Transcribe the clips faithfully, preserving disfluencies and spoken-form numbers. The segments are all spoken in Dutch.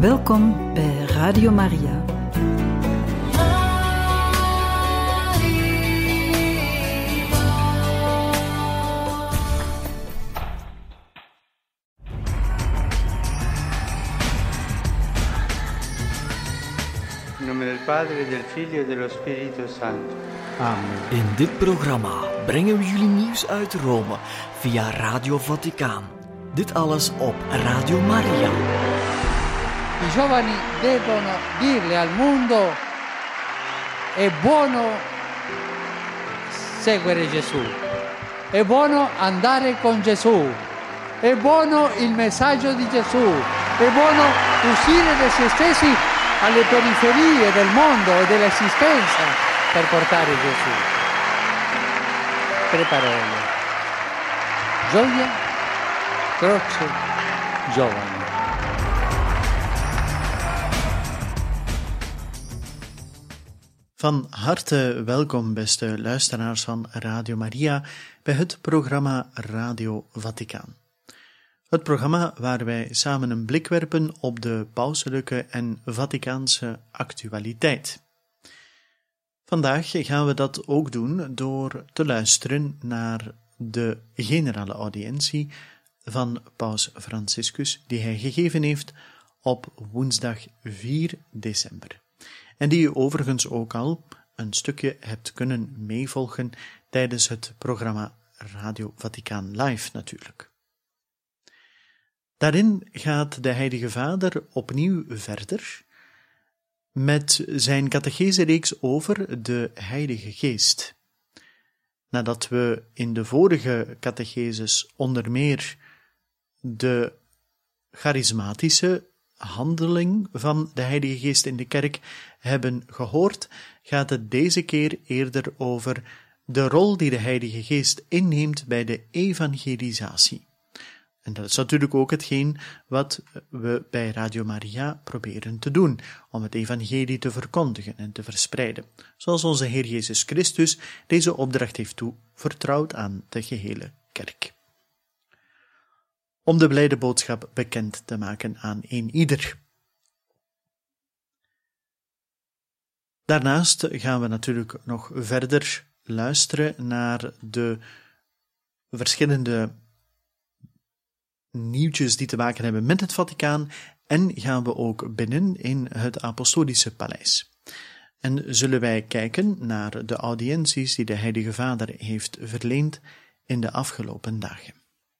Welkom bij Radio Maria. In nome del Padre, del Figlio e dello Spirito Santo. Amen. In dit programma brengen we jullie nieuws uit Rome via Radio Vaticaan. Dit alles op Radio Maria. I giovani devono dirle al mondo: è buono seguire Gesù, è buono andare con Gesù, è buono il messaggio di Gesù, è buono uscire da se stessi alle periferie del mondo e dell'esistenza per portare Gesù. Tre parole: gioia, croce, giovani. Van harte welkom, beste luisteraars van Radio Maria, bij het programma Radio Vaticaan. Het programma waar wij samen een blik werpen op de pauselijke en Vaticaanse actualiteit. Vandaag gaan we dat ook doen door te luisteren naar de generale audiëntie van Paus Franciscus, die hij gegeven heeft op woensdag vier december. En die u overigens ook al een stukje hebt kunnen meevolgen tijdens het programma Radio Vaticaan Live natuurlijk. Daarin gaat de Heilige Vader opnieuw verder met zijn catechesereeks over de Heilige Geest. Nadat we in de vorige catecheses onder meer de charismatische handeling van de Heilige Geest in de kerk hebben gehoord, gaat het deze keer eerder over de rol die de Heilige Geest inneemt bij de evangelisatie. En dat is natuurlijk ook hetgeen wat we bij Radio Maria proberen te doen, om het evangelie te verkondigen en te verspreiden, zoals onze Heer Jezus Christus deze opdracht heeft toevertrouwd aan de gehele kerk. Om de blijde boodschap bekend te maken aan een ieder. Daarnaast gaan we natuurlijk nog verder luisteren naar de verschillende nieuwtjes die te maken hebben met het Vaticaan en gaan we ook binnen in het Apostolische Paleis. En zullen wij kijken naar de audiënties die de Heilige Vader heeft verleend in de afgelopen dagen.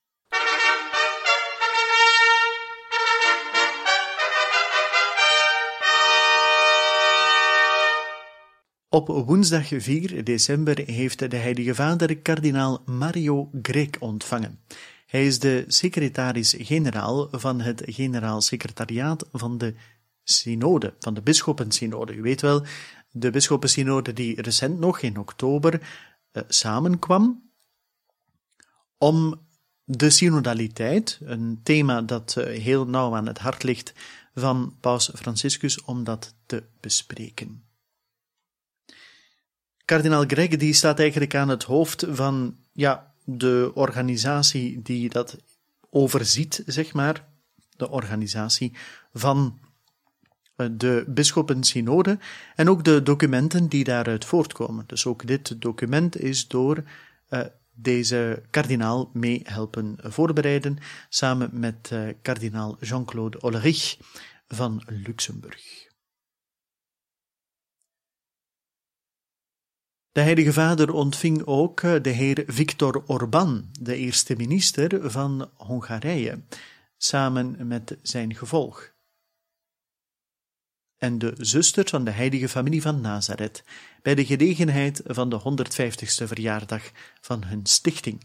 Op woensdag vier december heeft de Heilige Vader kardinaal Mario Grech ontvangen. Hij is de secretaris-generaal van het generaal secretariaat van de synode, van de bisschoppensynode. U weet wel, de bisschoppensynode die recent nog in oktober uh, samenkwam om de synodaliteit, een thema dat uh, heel nauw aan het hart ligt van Paus Franciscus, om dat te bespreken. Kardinaal Grech die staat eigenlijk aan het hoofd van ja, de organisatie die dat overziet, zeg maar, de organisatie van de bisschoppensynode en ook de documenten die daaruit voortkomen. Dus ook dit document is door uh, deze kardinaal mee helpen voorbereiden, samen met uh, kardinaal Jean-Claude Ollerich van Luxemburg. De Heilige Vader ontving ook de heer Viktor Orbán, de eerste minister van Hongarije, samen met zijn gevolg. En de zusters van de heilige familie van Nazareth, bij de gelegenheid van de honderdvijftigste verjaardag van hun stichting.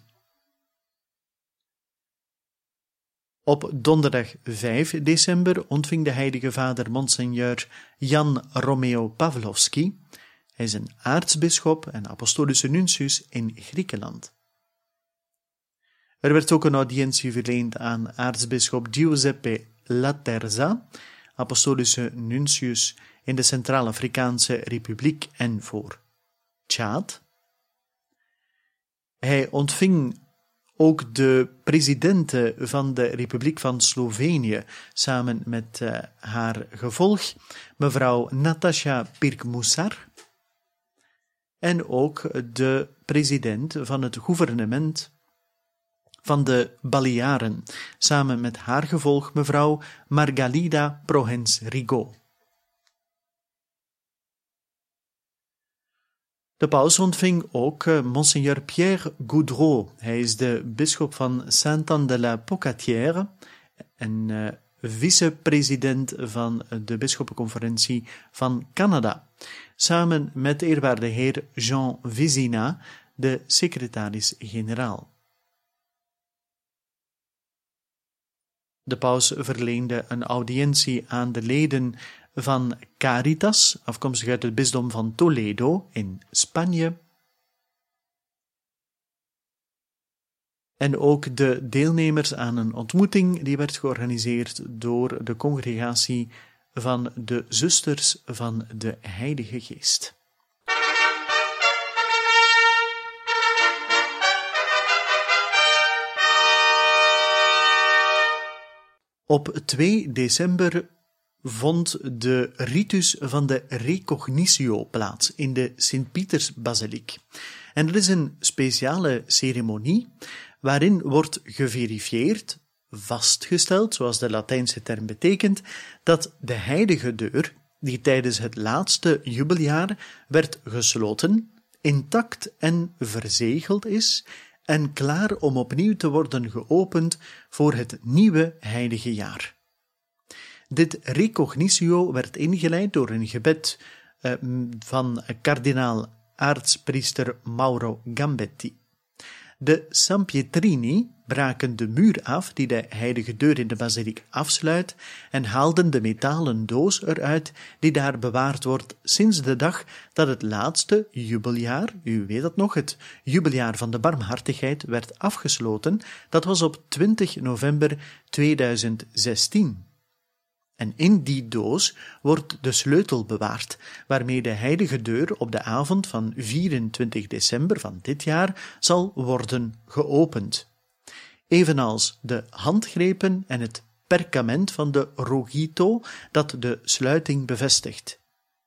Op donderdag vijf december ontving de Heilige Vader Monseigneur Jan Romeo Pavlovski. Hij is een aartsbisschop en apostolische nuntius in Griekenland. Er werd ook een audiëntie verleend aan aartsbisschop Giuseppe Laterza, apostolische nuntius in de Centraal-Afrikaanse Republiek en voor Tjaad. Hij ontving Ook de president van de Republiek van Slovenië, samen met uh, haar gevolg, mevrouw Nataša Pirc-Musar, en ook de president van het gouvernement van de Balearen, samen met haar gevolg, mevrouw Margalida Prohens-Rigaud. De paus ontving ook uh, Monseigneur Pierre Goudreau. Hij is de bisschop van Sainte-Anne-de-la-Pocatière en uh, vicepresident van de bisschoppenconferentie van Canada, samen met de eerwaarde heer Jean Vézina, de secretaris-generaal. De paus verleende een audiëntie aan de leden van Caritas, afkomstig uit het bisdom van Toledo in Spanje, en ook de deelnemers aan een ontmoeting die werd georganiseerd door de congregatie van de Zusters van de Heilige Geest. Op twee december vond de ritus van de recognitio plaats in de Sint-Pietersbasiliek. En er is een speciale ceremonie waarin wordt geverifieerd, vastgesteld, zoals de Latijnse term betekent, dat de heilige deur, die tijdens het laatste jubeljaar werd gesloten, intact en verzegeld is en klaar om opnieuw te worden geopend voor het nieuwe heilige jaar. Dit recognitio werd ingeleid door een gebed uh, van kardinaal aartspriester Mauro Gambetti. De Sampietrini braken de muur af die de heilige deur in de basiliek afsluit en haalden de metalen doos eruit die daar bewaard wordt sinds de dag dat het laatste jubeljaar, u weet het nog, het jubeljaar van de barmhartigheid, werd afgesloten. Dat was op twintig november tweeduizend zestien. En in die doos wordt de sleutel bewaard, waarmee de heilige deur op de avond van vierentwintig december van dit jaar zal worden geopend. Evenals de handgrepen en het perkament van de rogito dat de sluiting bevestigt.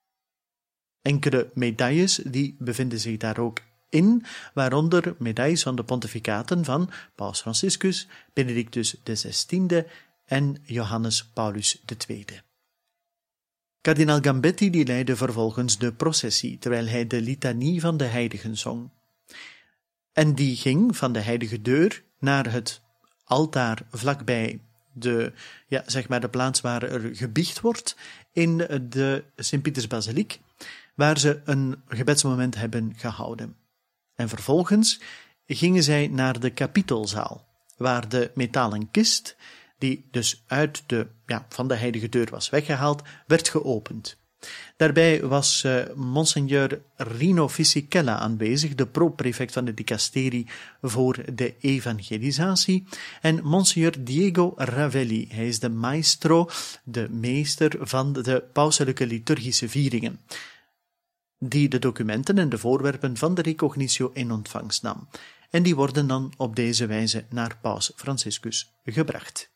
Enkele medailles die bevinden zich daar ook in, waaronder medailles van de pontificaten van Paus Franciscus, Benedictus de zestiende en Johannes Paulus de tweede. Kardinaal Gambetti die leidde vervolgens de processie, terwijl hij de litanie van de heiligen zong. En die ging van de heilige deur naar het altaar vlakbij de, ja, zeg maar de plaats waar er gebiecht wordt in de Sint-Pietersbasiliek, waar ze een gebedsmoment hebben gehouden. En vervolgens gingen zij naar de kapitelzaal, waar de metalen kist, die dus uit de, ja, van de heilige deur was weggehaald, werd geopend. Daarbij was uh, Monseigneur Rino Fisichella aanwezig, de pro-prefect van de dicasterie voor de evangelisatie, en Monseigneur Diego Ravelli, hij is de maestro, de meester van de pauselijke liturgische vieringen, die de documenten en de voorwerpen van de recognitio in ontvangst nam. En die worden dan op deze wijze naar Paus Franciscus gebracht.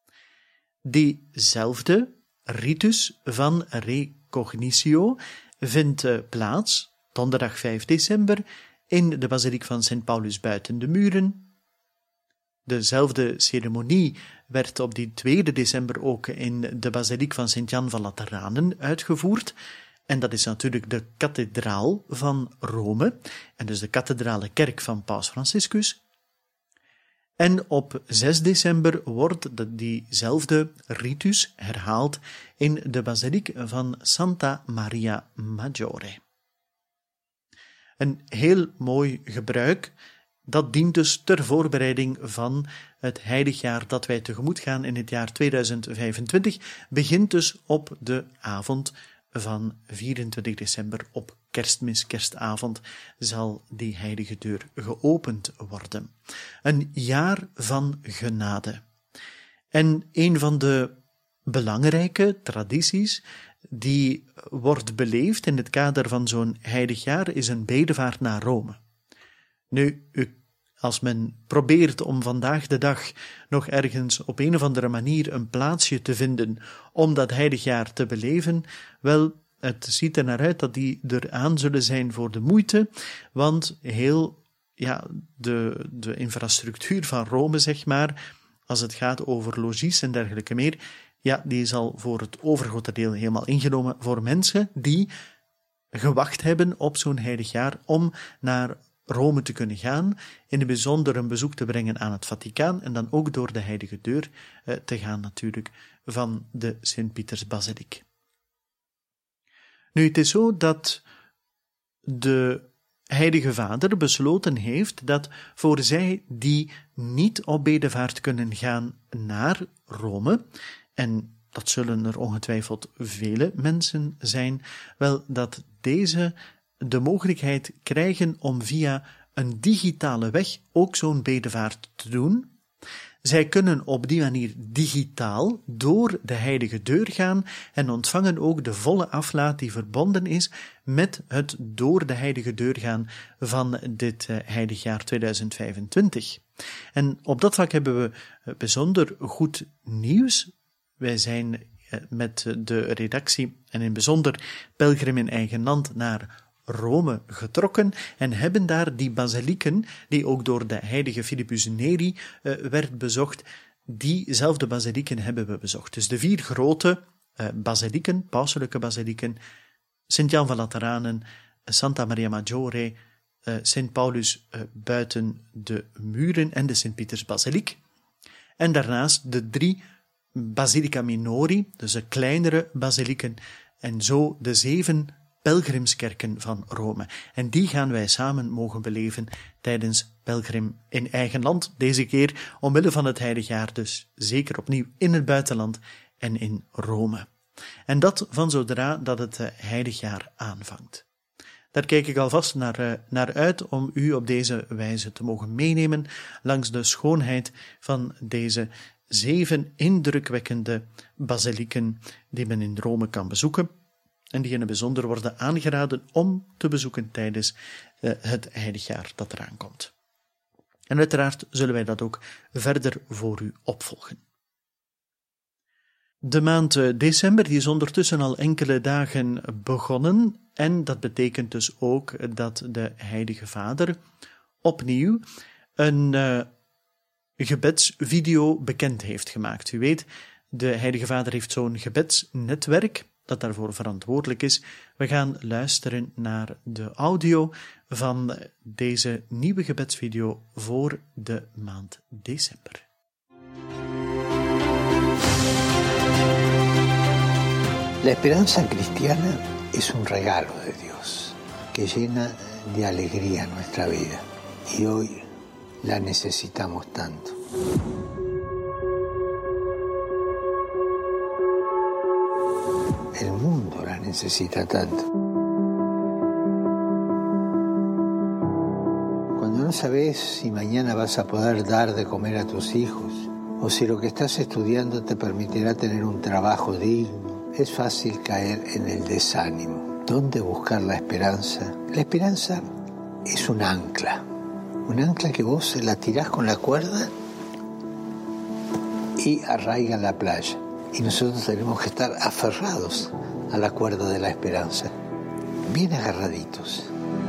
Diezelfde ritus van recognitio vindt plaats donderdag vijf december in de basiliek van Sint Paulus buiten de muren. Dezelfde ceremonie werd op die tweede december ook in de basiliek van Sint Jan van Lateranen uitgevoerd. En dat is natuurlijk de kathedraal van Rome, en dus de kathedrale kerk van Paus Franciscus. En op zes december wordt diezelfde ritus herhaald in de basiliek van Santa Maria Maggiore. Een heel mooi gebruik, dat dient dus ter voorbereiding van het heiligjaar dat wij tegemoet gaan in het jaar tweeduizend vijfentwintig, begint dus op de avond van vierentwintig december, op kerstmis, kerstavond, zal die heilige deur geopend worden. Een jaar van genade. En een van de belangrijke tradities die wordt beleefd in het kader van zo'n heilig jaar is een bedevaart naar Rome. Nu, u, als men probeert om vandaag de dag nog ergens op een of andere manier een plaatsje te vinden om dat heilig jaar te beleven, wel, het ziet er naar uit dat die er aan zullen zijn voor de moeite, want heel ja, de, de infrastructuur van Rome, zeg maar, als het gaat over logies en dergelijke meer, ja, die is al voor het overgrote deel helemaal ingenomen voor mensen die gewacht hebben op zo'n heilig jaar om naar Rome te kunnen gaan, in het bijzonder een bezoek te brengen aan het Vaticaan en dan ook door de heilige deur eh, te gaan natuurlijk van de Sint-Pietersbasiliek. Nu, het is zo dat de Heilige Vader besloten heeft dat voor zij die niet op bedevaart kunnen gaan naar Rome, en dat zullen er ongetwijfeld vele mensen zijn, wel dat deze de mogelijkheid krijgen om via een digitale weg ook zo'n bedevaart te doen. Zij kunnen op die manier digitaal door de heilige deur gaan en ontvangen ook de volle aflaat die verbonden is met het door de heilige deur gaan van dit heilig jaar tweeduizend vijfentwintig. En op dat vlak hebben we bijzonder goed nieuws. Wij zijn met de redactie en in het bijzonder Pelgrim in eigen land naar Rome getrokken en hebben daar die basilieken, die ook door de heilige Philippus Neri uh, werd bezocht, diezelfde basilieken hebben we bezocht. Dus de vier grote uh, basilieken, pauselijke basilieken, Sint-Jan van Lateranen, Santa Maria Maggiore, uh, Sint Paulus uh, buiten de muren en de Sint-Pietersbasiliek. En daarnaast de drie Basilica Minori, dus de kleinere basilieken, en zo de zeven pelgrimskerken van Rome. En die gaan wij samen mogen beleven tijdens Pelgrim in eigen land. Deze keer omwille van het heilig jaar, dus zeker opnieuw in het buitenland en in Rome. En dat van zodra dat het heilig jaar aanvangt. Daar kijk ik alvast naar, naar uit om u op deze wijze te mogen meenemen langs de schoonheid van deze zeven indrukwekkende basilieken die men in Rome kan bezoeken en die in het bijzonder worden aangeraden om te bezoeken tijdens uh, het heiligjaar dat eraan komt. En uiteraard zullen wij dat ook verder voor u opvolgen. De maand december die is ondertussen al enkele dagen begonnen en dat betekent dus ook dat de Heilige Vader opnieuw een uh, gebedsvideo bekend heeft gemaakt. U weet, de Heilige Vader heeft zo'n gebedsnetwerk dat daarvoor verantwoordelijk is. We gaan luisteren naar de audio van deze nieuwe gebedsvideo voor de maand december. La esperanza cristiana es un regalo de Dios que llena de alegría nuestra vida y hoy la necesitamos tanto. El mundo la necesita tanto. Cuando no sabes si mañana vas a poder dar de comer a tus hijos o si lo que estás estudiando te permitirá tener un trabajo digno, es fácil caer en el desánimo. ¿Dónde buscar la esperanza? La esperanza es un ancla. Un ancla que vos la tirás con la cuerda y arraiga en la playa. Y nosotros tenemos que estar aferrados a la cuerda de la esperanza, bien agarraditos.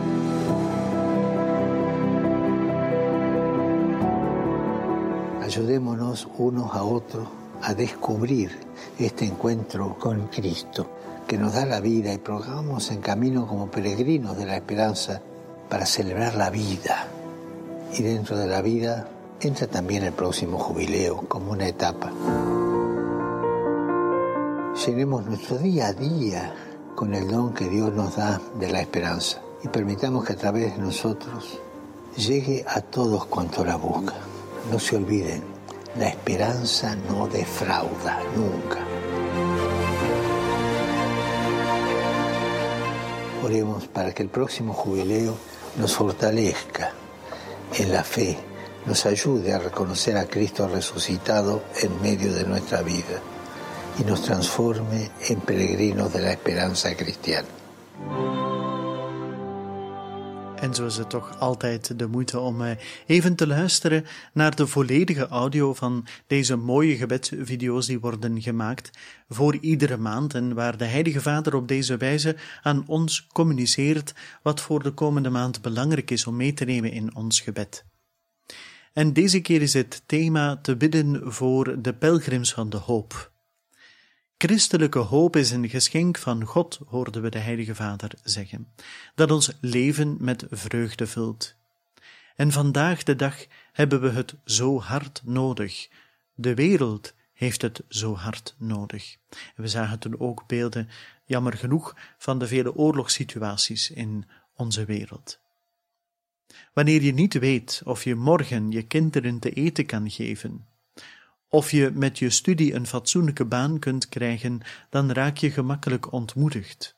Ayudémonos unos a otros a descubrir este encuentro con Cristo, que nos da la vida, y programos en camino como peregrinos de la esperanza para celebrar la vida. Y dentro de la vida entra también el próximo jubileo como una etapa. Llenemos nuestro día a día con el don que Dios nos da de la esperanza y permitamos que a través de nosotros llegue a todos cuantos la buscan. No se olviden, la esperanza no defrauda nunca. Oremos para que el próximo jubileo nos fortalezca en la fe, nos ayude a reconocer a Cristo resucitado en medio de nuestra vida y nos transforme en peregrinos de la esperanza cristiana. En zo is het toch altijd de moeite om even te luisteren naar de volledige audio van deze mooie gebedsvideo's die worden gemaakt voor iedere maand en waar de Heilige Vader op deze wijze aan ons communiceert wat voor de komende maand belangrijk is om mee te nemen in ons gebed. En deze keer is het thema te bidden voor de pelgrims van de hoop. Christelijke hoop is een geschenk van God, hoorden we de Heilige Vader zeggen, dat ons leven met vreugde vult. En vandaag de dag hebben we het zo hard nodig. De wereld heeft het zo hard nodig. En we zagen toen ook beelden, jammer genoeg, van de vele oorlogssituaties in onze wereld. Wanneer je niet weet of je morgen je kinderen te eten kan geven, of je met je studie een fatsoenlijke baan kunt krijgen, dan raak je gemakkelijk ontmoedigd.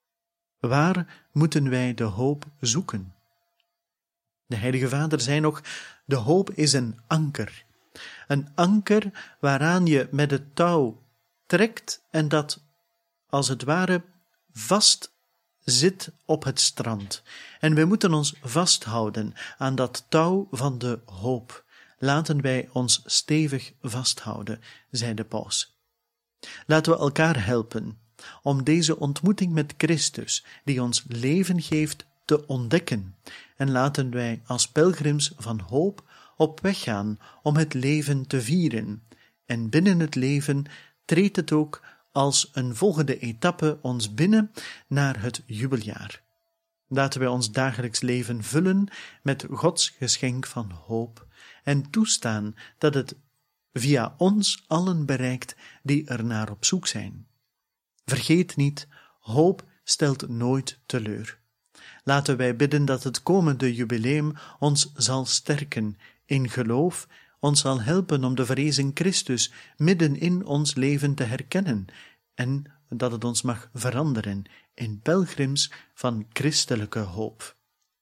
Waar moeten wij de hoop zoeken? De Heilige Vader zei nog, de hoop is een anker. Een anker waaraan je met het touw trekt en dat, als het ware, vast zit op het strand. En wij moeten ons vasthouden aan dat touw van de hoop. Laten wij ons stevig vasthouden, zei de paus. Laten we elkaar helpen om deze ontmoeting met Christus, die ons leven geeft, te ontdekken. En laten wij als pelgrims van hoop op weg gaan om het leven te vieren. En binnen het leven treedt het ook als een volgende etappe ons binnen naar het jubeljaar. Laten wij ons dagelijks leven vullen met Gods geschenk van hoop en toestaan dat het via ons allen bereikt die er naar op zoek zijn. Vergeet niet, hoop stelt nooit teleur. Laten wij bidden dat het komende jubileum ons zal sterken in geloof, ons zal helpen om de verrezen Christus midden in ons leven te herkennen en dat het ons mag veranderen in pelgrims van christelijke hoop.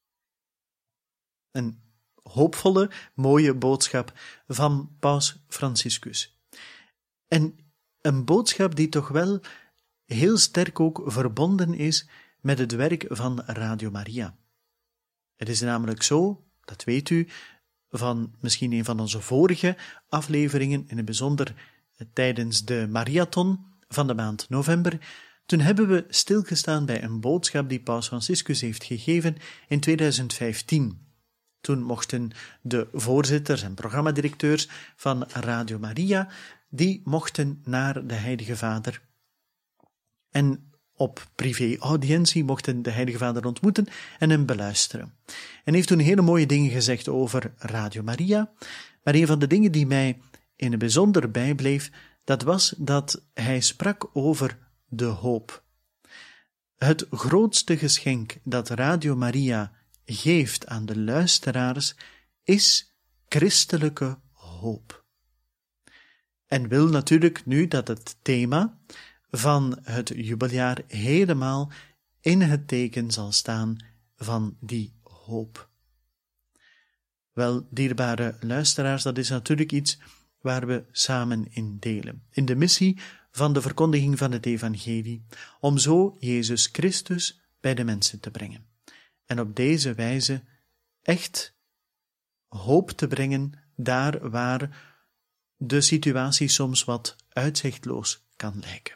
Een hoopvolle, mooie boodschap van Paus Franciscus. En een boodschap die toch wel heel sterk ook verbonden is met het werk van Radio Maria. Het is namelijk zo, dat weet u, van misschien een van onze vorige afleveringen, in het bijzonder tijdens de marathon van de maand november, toen hebben we stilgestaan bij een boodschap die Paus Franciscus heeft gegeven in tweeduizend vijftien. Toen mochten de voorzitters en programmadirecteurs van Radio Maria, die mochten naar de Heilige Vader. En op privé-audiëntie mochten de Heilige Vader ontmoeten en hem beluisteren. En heeft toen hele mooie dingen gezegd over Radio Maria, maar een van de dingen die mij in het bijzonder bijbleef, dat was dat hij sprak over de hoop. Het grootste geschenk dat Radio Maria geeft aan de luisteraars is christelijke hoop. En wil natuurlijk nu dat het thema van het jubeljaar helemaal in het teken zal staan van die hoop. Wel, dierbare luisteraars, dat is natuurlijk iets waar we samen in delen, in de missie van de verkondiging van het evangelie, om zo Jezus Christus bij de mensen te brengen. En op deze wijze echt hoop te brengen daar waar de situatie soms wat uitzichtloos kan lijken.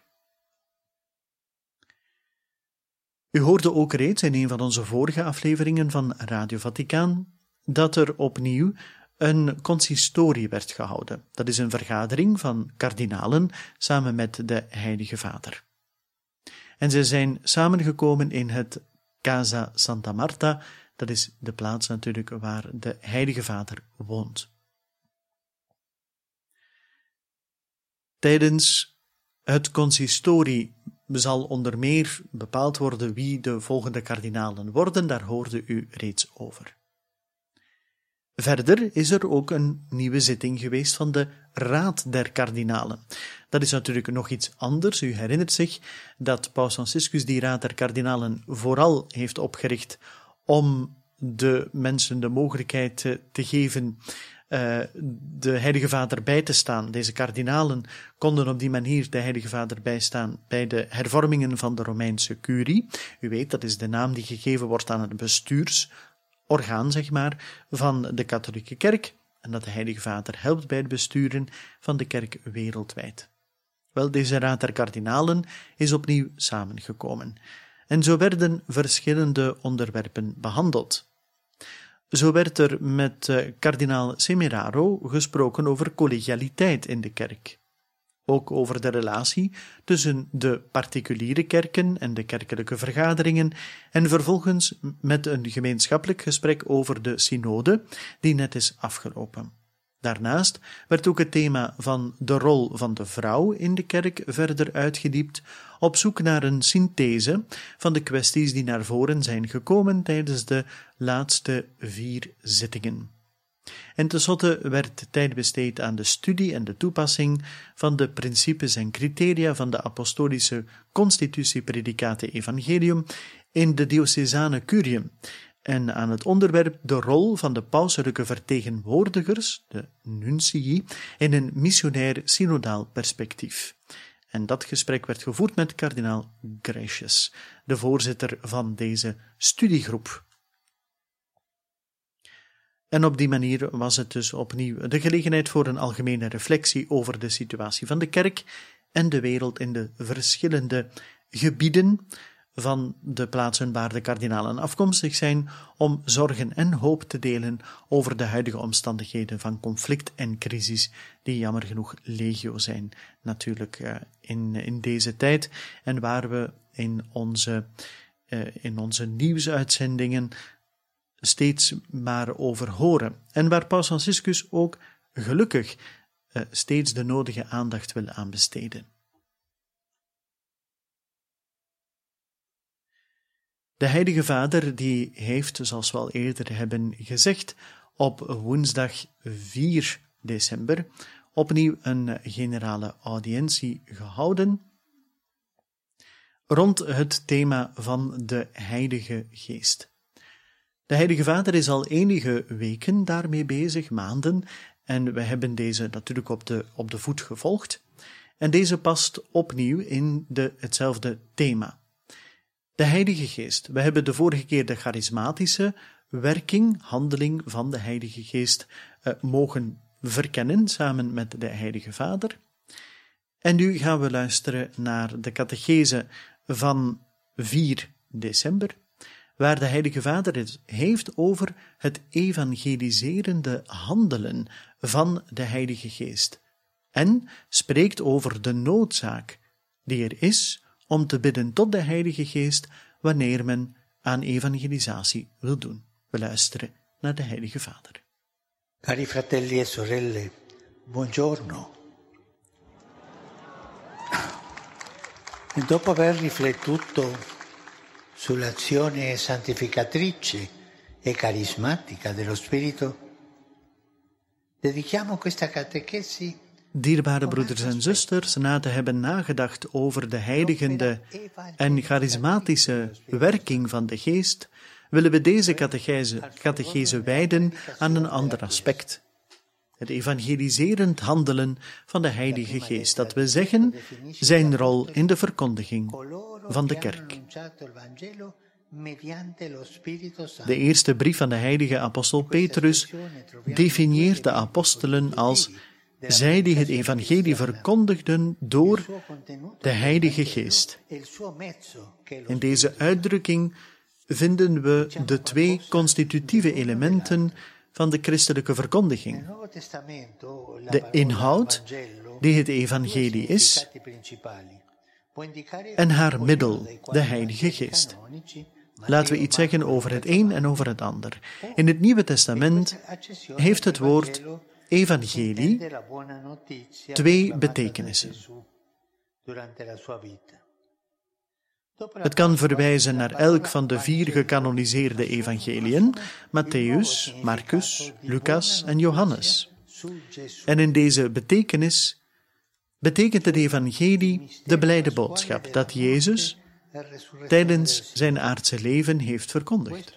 U hoorde ook reeds in een van onze vorige afleveringen van Radio Vaticaan dat er opnieuw een consistorie werd gehouden. Dat is een vergadering van kardinalen samen met de Heilige Vader. En zij zijn samengekomen in het Casa Santa Marta, dat is de plaats natuurlijk waar de Heilige Vader woont. Tijdens het consistorie zal onder meer bepaald worden wie de volgende kardinalen worden, daar hoorde u reeds over. Verder is er ook een nieuwe zitting geweest van de Raad der Kardinalen. Dat is natuurlijk nog iets anders. U herinnert zich dat Paus Franciscus die Raad der Kardinalen vooral heeft opgericht om de mensen de mogelijkheid te geven uh, de Heilige Vader bij te staan. Deze kardinalen konden op die manier de Heilige Vader bijstaan bij de hervormingen van de Romeinse curie. U weet, dat is de naam die gegeven wordt aan het bestuurs orgaan, zeg maar, van de katholieke kerk en dat de Heilige Vader helpt bij het besturen van de kerk wereldwijd. Wel, deze raad der kardinalen is opnieuw samengekomen en zo werden verschillende onderwerpen behandeld. Zo werd er met uh, kardinaal Semeraro gesproken over collegialiteit in de kerk. Ook over de relatie tussen de particuliere kerken en de kerkelijke vergaderingen en vervolgens met een gemeenschappelijk gesprek over de synode die net is afgelopen. Daarnaast werd ook het thema van de rol van de vrouw in de kerk verder uitgediept, op zoek naar een synthese van de kwesties die naar voren zijn gekomen tijdens de laatste vier zittingen. En tenslotte werd tijd besteed aan de studie en de toepassing van de principes en criteria van de apostolische constitutie Predicate Evangelium in de diocesane curiën, en aan het onderwerp de rol van de pauselijke vertegenwoordigers, de nuncii, in een missionair synodaal perspectief. En dat gesprek werd gevoerd met kardinaal Gracious, de voorzitter van deze studiegroep. En op die manier was het dus opnieuw de gelegenheid voor een algemene reflectie over de situatie van de kerk en de wereld in de verschillende gebieden van de plaatsen waar de kardinalen afkomstig zijn, om zorgen en hoop te delen over de huidige omstandigheden van conflict en crisis, die jammer genoeg legio zijn, natuurlijk uh, in, in deze tijd, en waar we in onze, uh, in onze nieuwsuitzendingen steeds maar over horen, en waar Paus Franciscus ook gelukkig uh, steeds de nodige aandacht wil aan besteden. De Heilige Vader die heeft, zoals we al eerder hebben gezegd, op woensdag vier december opnieuw een generale audiëntie gehouden rond het thema van de Heilige Geest. De Heilige Vader is al enige weken daarmee bezig, maanden, en we hebben deze natuurlijk op de, op de voet gevolgd. En deze past opnieuw in de, hetzelfde thema. De Heilige Geest. We hebben de vorige keer de charismatische werking, handeling van de Heilige Geest uh, mogen verkennen samen met de Heilige Vader. En nu gaan we luisteren naar de catechese van vier december, waar de Heilige Vader het heeft over het evangeliserende handelen van de Heilige Geest en spreekt over de noodzaak die er is om te bidden tot de Heilige Geest wanneer men aan evangelisatie wil doen. We luisteren naar de Heilige Vader. Cari fratelli e sorelle, buongiorno. E dopo aver riflettuto sull'azione santificatrice e carismatica dello Spirito, dedichiamo questa catechesi. Dierbare broeders en zusters, na te hebben nagedacht over de heiligende en charismatische werking van de Geest, willen we deze catechese, catechese wijden aan een ander aspect. Het evangeliserend handelen van de Heilige Geest, dat we zeggen, zijn rol in de verkondiging van de kerk. De eerste brief van de heilige apostel Petrus definieert de apostelen als zij die het evangelie verkondigden door de Heilige Geest. In deze uitdrukking vinden we de twee constitutieve elementen van de christelijke verkondiging. De inhoud, die het evangelie is, en haar middel, de Heilige Geest. Laten we iets zeggen over het een en over het ander. In het Nieuwe Testament heeft het woord evangelie twee betekenissen. Het kan verwijzen naar elk van de vier gecanoniseerde evangeliën, Matthäus, Marcus, Lucas en Johannes. En in deze betekenis betekent het evangelie de blijde boodschap dat Jezus, tijdens zijn aardse leven heeft verkondigd.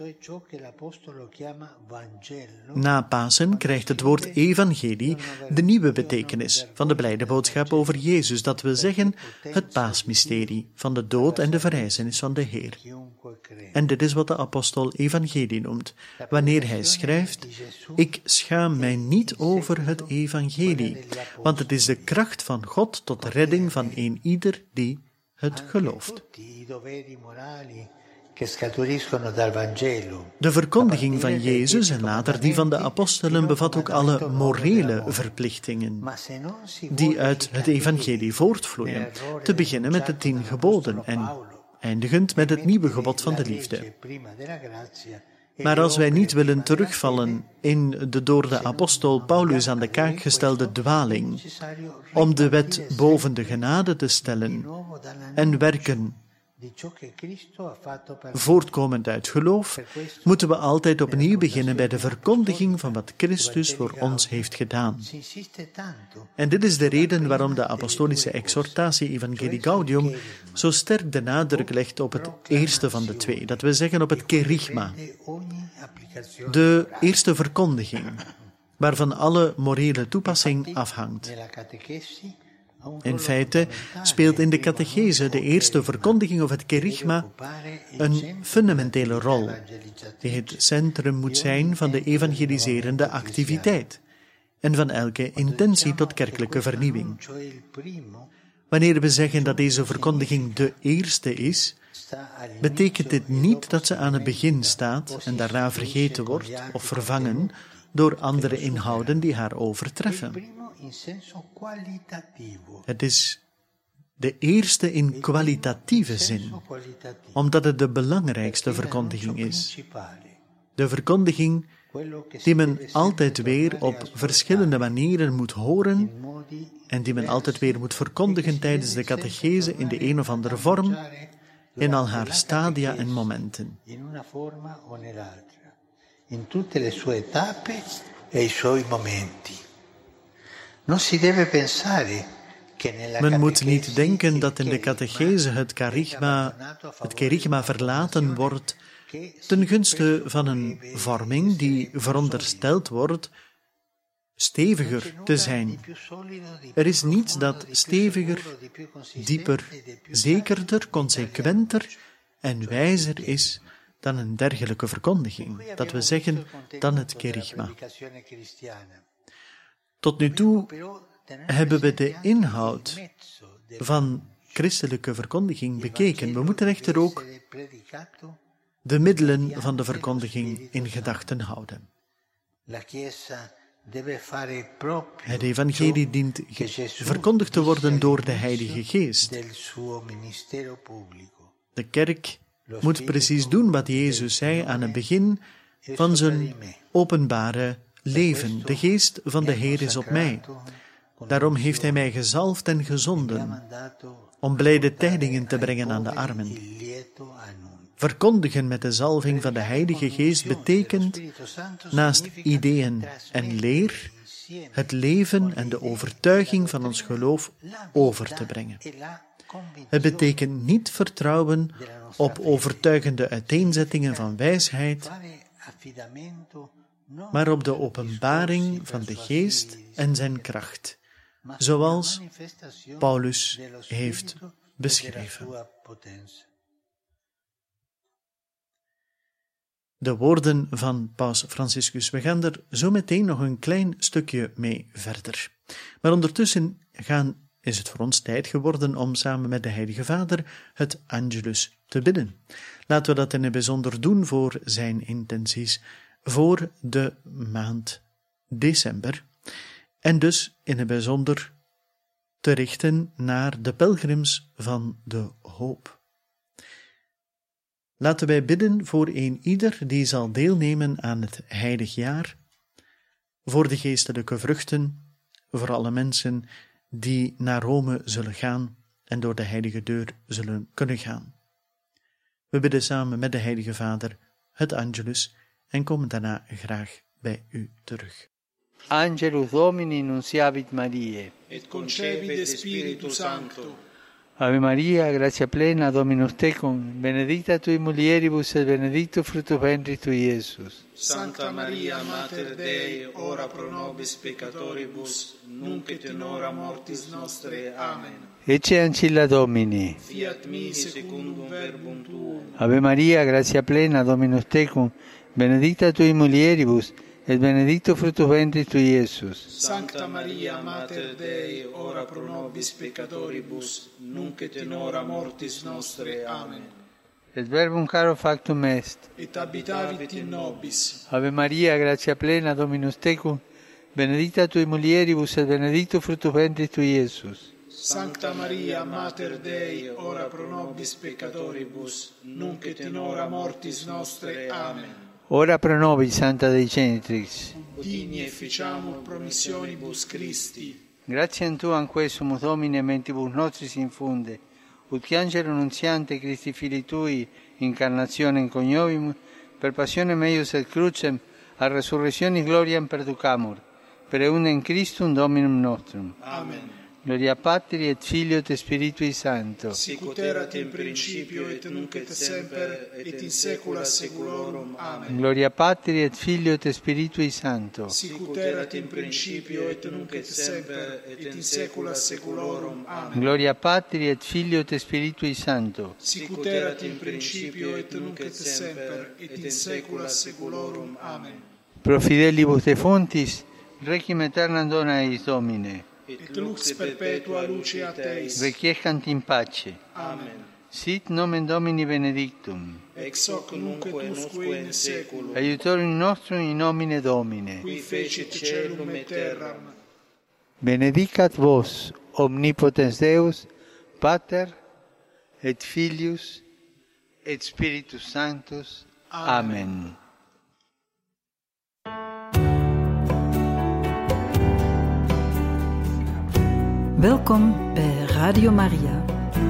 Na Pasen krijgt het woord evangelie de nieuwe betekenis van de blijde boodschap over Jezus, dat wil zeggen het paasmysterie van de dood en de verrijzenis van de Heer. En dit is wat de apostel evangelie noemt, wanneer hij schrijft: ik schaam mij niet over het evangelie, want het is de kracht van God tot redding van een ieder die het gelooft. De verkondiging van Jezus en later die van de apostelen bevat ook alle morele verplichtingen die uit het evangelie voortvloeien, te beginnen met de tien geboden en eindigend met het nieuwe gebod van de liefde. Maar als wij niet willen terugvallen in de door de apostel Paulus aan de kaak gestelde dwaling, om de wet boven de genade te stellen en werken voortkomend uit geloof, moeten we altijd opnieuw beginnen bij de verkondiging van wat Christus voor ons heeft gedaan. En dit is de reden waarom de apostolische exhortatie Evangelii Gaudium zo sterk de nadruk legt op het eerste van de twee, dat we zeggen op het kerygma, de eerste verkondiging, waarvan alle morele toepassing afhangt. In feite speelt in de catechese de eerste verkondiging of het kerygma een fundamentele rol, die het centrum moet zijn van de evangeliserende activiteit en van elke intentie tot kerkelijke vernieuwing. Wanneer we zeggen dat deze verkondiging de eerste is, betekent dit niet dat ze aan het begin staat en daarna vergeten wordt of vervangen door andere inhouden die haar overtreffen. Het is de eerste in kwalitatieve zin, omdat het de belangrijkste verkondiging is. De verkondiging die men altijd weer op verschillende manieren moet horen en die men altijd weer moet verkondigen tijdens de catechese in de een of andere vorm, in al haar stadia en momenten. In tutte le sue tappe e i suoi momenti. Non si deve pensare che nella Men moet niet denken dat in de catechese het kerygma, het kerygma verlaten wordt ten gunste van een vorming die verondersteld wordt steviger te zijn. Er is niets dat steviger, dieper, zekerder, consequenter en wijzer is dan een dergelijke verkondiging, dat we zeggen dan het kerygma. Tot nu toe hebben we de inhoud van christelijke verkondiging bekeken. We moeten echter ook de middelen van de verkondiging in gedachten houden. Het evangelie dient verkondigd te worden door de Heilige Geest. De kerk moet precies doen wat Jezus zei aan het begin van zijn openbare leven. De geest van de Heer is op mij. Daarom heeft hij mij gezalfd en gezonden om blijde tijdingen te brengen aan de armen. Verkondigen met de zalving van de Heilige Geest betekent, naast ideeën en leer, het leven en de overtuiging van ons geloof over te brengen. Het betekent niet vertrouwen op overtuigende uiteenzettingen van wijsheid, maar op de openbaring van de Geest en zijn kracht, zoals Paulus heeft beschreven. De woorden van Paus Franciscus. We gaan er zo meteen nog een klein stukje mee verder. Maar ondertussen gaan, is het voor ons tijd geworden om samen met de Heilige Vader het Angelus te bidden. Laten we dat in het bijzonder doen voor zijn intenties voor de maand december. En dus in het bijzonder te richten naar de pelgrims van de hoop. Laten wij bidden voor een ieder die zal deelnemen aan het heilig jaar, voor de geestelijke vruchten, voor alle mensen die naar Rome zullen gaan en door de heilige deur zullen kunnen gaan. We bidden samen met de Heilige Vader het Angelus en komen daarna graag bij u terug. Angelus Domini nunciavit Mariae. Et concepit de Spiritu Sancto. Ave Maria, grazia plena, Dominus tecum, benedicta tui mulieribus et benedictus fructus ventris tui, Iesus. Sancta Maria, Mater Dei, ora pro nobis peccatoribus, nunc et in hora mortis nostre. Amen. Ecce ancilla Domini. Fiat mi secundum verbum tuum. Ave Maria, grazia plena, Dominus tecum, benedicta tui mulieribus, et benedictus fructus ventris tui, Iesus. Sancta Maria, Mater Dei, ora pro nobis peccatoribus, nunc et in hora mortis nostre. Amen. Et verbum caro factum est. Et habitavit in nobis. Ave Maria, grazia plena, Dominus tecum, benedicta tui mulieribus, et benedictus fructus ventris tui, Iesus. Sancta Maria, Mater Dei, ora pro nobis peccatoribus, nunc et in hora mortis nostre. Amen. Ora pro nobis, Santa Dei Genitrix. Digni efficiamur promissionibus Christi. Gratiam Tuam quesumus Domine mentibus nostris infunde, ut angelo nuntiante Christi Filii Tui, incarnationem coniovimus, per passionem eius et crucem, a resurrectionis gloriam perducamur, per eundem Christum Dominum nostrum. Amen. Gloria Patri et Filio et Spiritui Sancto. Sicut erat in principio et nunc et semper et in saecula saeculorum. Amen. Gloria Patri et Filio et Spiritui Sancto. Sicut erat in principio et nunc et semper et in saecula saeculorum. Amen. Gloria Patri et Filio et Spiritui Sancto. Sicut erat in principio et nunc et semper et in saecula saeculorum. Amen. Pro fidelibus defuntis, requiem aeternam dona eis Domine. Et lux perpetua luceat eis. Requiescant in pace. Amen. Sit nomen Domini benedictum. Ex hoc nunc et usque in saeculum. Aiutorium nostrum in nomine Domine. Qui fecit caelum et terram. Benedicat vos, omnipotens Deus, Pater, et Filius, et Spiritus Sanctus. Amen. Welkom bij Radio Maria.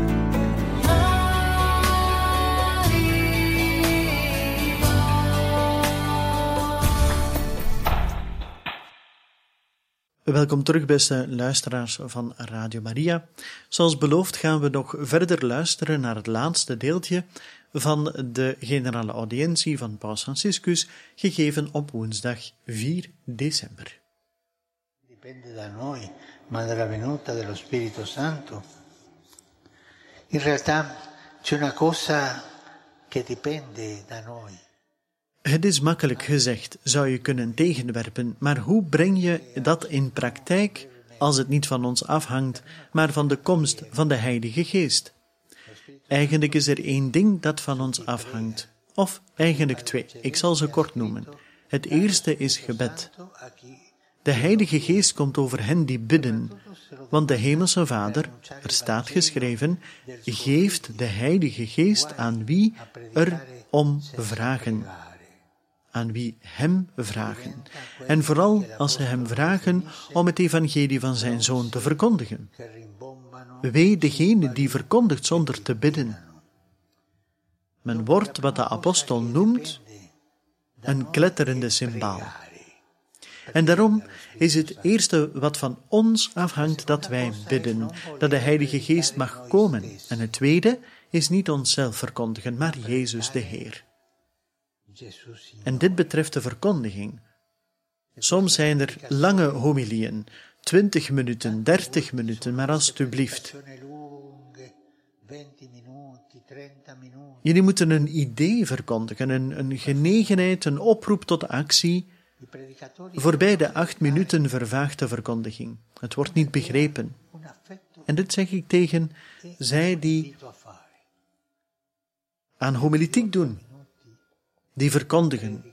Welkom terug, beste luisteraars van Radio Maria. Zoals beloofd gaan we nog verder luisteren naar het laatste deeltje van de generale audiëntie van Paus Franciscus, gegeven op woensdag vier december. Dipende da noi, ma dalla venuta dello Spirito Santo. In realtà c'è una cosa che dipende da noi. Het is makkelijk gezegd, zou je kunnen tegenwerpen, maar hoe breng je dat in praktijk als het niet van ons afhangt, maar van de komst van de Heilige Geest? Eigenlijk is er één ding dat van ons afhangt, of eigenlijk twee, ik zal ze kort noemen. Het eerste is gebed. De Heilige Geest komt over hen die bidden, want de Hemelse Vader, er staat geschreven, geeft de Heilige Geest aan wie er om vragen. Aan wie hem vragen. En vooral als ze hem vragen om het evangelie van zijn Zoon te verkondigen. Wee degene die verkondigt zonder te bidden. Men wordt wat de apostel noemt een kletterende cymbaal. En daarom is het eerste wat van ons afhangt dat wij bidden, dat de Heilige Geest mag komen. En het tweede is niet onszelf verkondigen, maar Jezus de Heer. En dit betreft de verkondiging. Soms zijn er lange homilieën, twintig minuten, dertig minuten, maar alstublieft. Jullie moeten een idee verkondigen, een, een genegenheid, een oproep tot actie. Voorbij de acht minuten vervaagt de verkondiging. Het wordt niet begrepen. En dit zeg ik tegen zij die aan homilitiek doen, die verkondigen.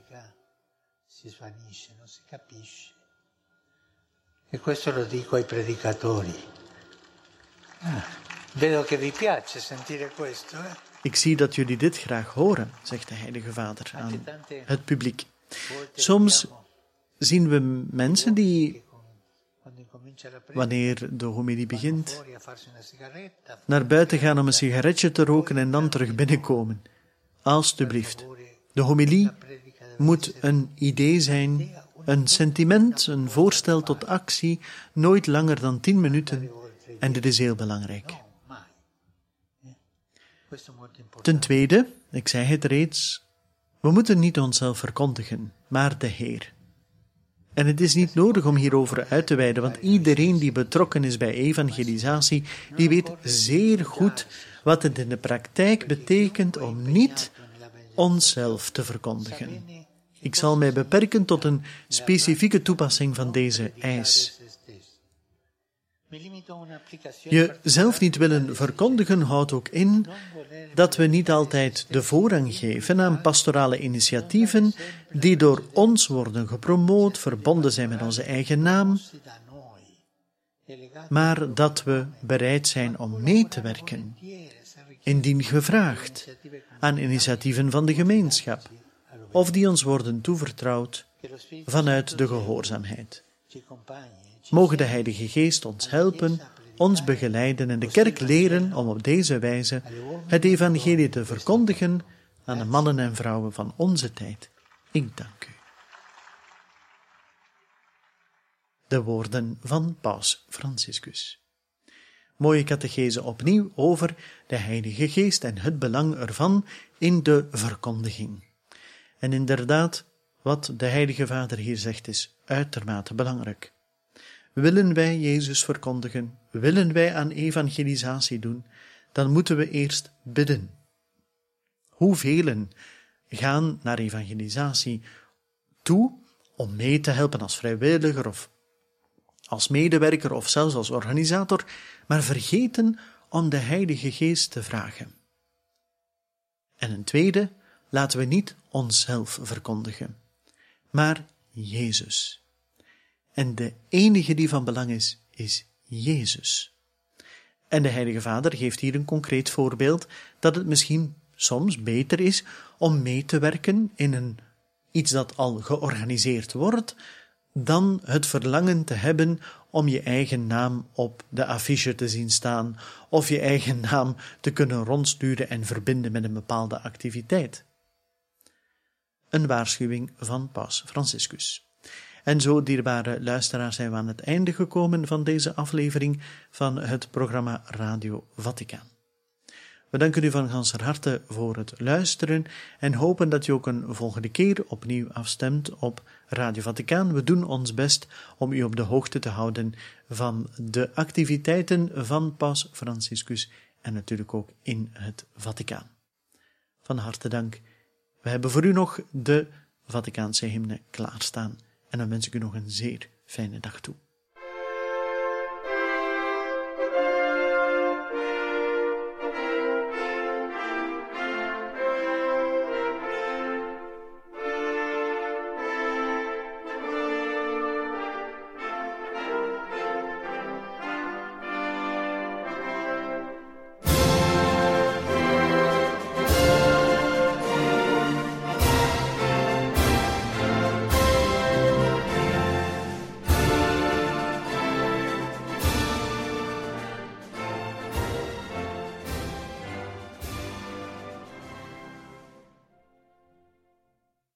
E questo lo dico ai predicatori. Ah, vedo che vi piace sentire questo, eh? Ik zie dat jullie dit graag horen, zegt de Heilige Vader aan het publiek. Soms zien we mensen die, wanneer de homilie begint, naar buiten gaan om een sigaretje te roken en dan terug binnenkomen. Alsjeblieft. De homilie moet een idee zijn, een sentiment, een voorstel tot actie, nooit langer dan tien minuten, en dit is heel belangrijk. Ten tweede, ik zei het reeds, we moeten niet onszelf verkondigen, maar de Heer. En het is niet nodig om hierover uit te weiden, want iedereen die betrokken is bij evangelisatie, die weet zeer goed wat het in de praktijk betekent om niet onszelf te verkondigen. Ik zal mij beperken tot een specifieke toepassing van deze eis. Jezelf niet willen verkondigen houdt ook in dat we niet altijd de voorrang geven aan pastorale initiatieven die door ons worden gepromoot, verbonden zijn met onze eigen naam, maar dat we bereid zijn om mee te werken, indien gevraagd, aan initiatieven van de gemeenschap, of die ons worden toevertrouwd vanuit de gehoorzaamheid. Mogen de Heilige Geest ons helpen, ons begeleiden en de kerk leren om op deze wijze het evangelie te verkondigen aan de mannen en vrouwen van onze tijd. Ik dank u. De woorden van Paus Franciscus. Mooie catechese opnieuw over de Heilige Geest en het belang ervan in de verkondiging. En inderdaad, wat de Heilige Vader hier zegt is uitermate belangrijk. Willen wij Jezus verkondigen, willen wij aan evangelisatie doen, dan moeten we eerst bidden. Hoevelen gaan naar evangelisatie toe om mee te helpen als vrijwilliger of als medewerker of zelfs als organisator, maar vergeten om de Heilige Geest te vragen. En een tweede, laten we niet onszelf verkondigen, maar Jezus. En de enige die van belang is, is Jezus. En de Heilige Vader geeft hier een concreet voorbeeld dat het misschien soms beter is om mee te werken in een, iets dat al georganiseerd wordt, dan het verlangen te hebben om je eigen naam op de affiche te zien staan, of je eigen naam te kunnen rondsturen en verbinden met een bepaalde activiteit. Een waarschuwing van Paus Franciscus. En zo, dierbare luisteraars, zijn we aan het einde gekomen van deze aflevering van het programma Radio Vaticaan. We danken u van ganser harte voor het luisteren en hopen dat u ook een volgende keer opnieuw afstemt op Radio Vaticaan. We doen ons best om u op de hoogte te houden van de activiteiten van Paus Franciscus en natuurlijk ook in het Vaticaan. Van harte dank. We hebben voor u nog de Vaticaanse hymne klaarstaan. En dan wens ik u nog een zeer fijne dag toe.